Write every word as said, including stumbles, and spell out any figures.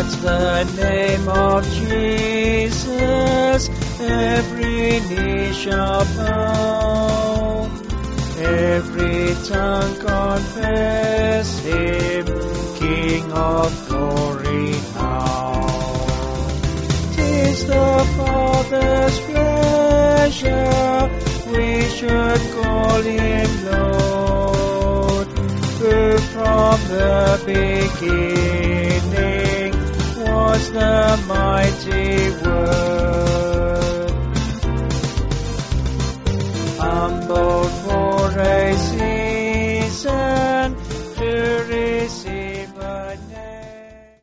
At the name of Jesus, every knee shall bow, every tongue confess Him King of glory now. 'Tis the Father's pleasure we should call Him Lord, who from the beginning was the mighty Word.